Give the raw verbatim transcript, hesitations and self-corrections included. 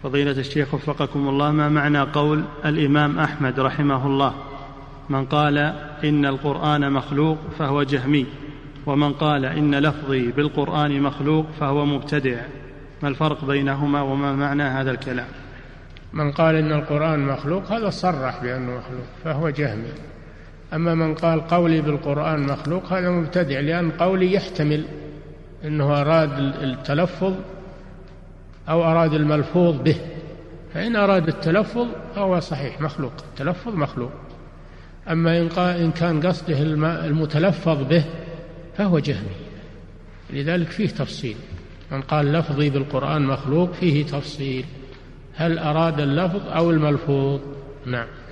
فضيلة الشيخ وفقكم الله، ما معنى قول الإمام أحمد رحمه الله: من قال إن القرآن مخلوق فهو جهمي، ومن قال إن لفظي بالقرآن مخلوق فهو مبتدع؟ ما الفرق بينهما وما معنى هذا الكلام؟ من قال إن القرآن مخلوق هذا صرح بأنه مخلوق فهو جهمي، أما من قال قولي بالقرآن مخلوق هذا مبتدع، لأن قولي يحتمل أنه أراد التلفظ أو أراد الملفوظ به، فإن أراد التلفظ فهو صحيح مخلوق، التلفظ مخلوق. أما إن كان قصده المتلفظ به فهو جهمي، لذلك فيه تفصيل. من قال لفظي بالقرآن مخلوق فيه تفصيل، هل أراد اللفظ أو الملفوظ؟ نعم.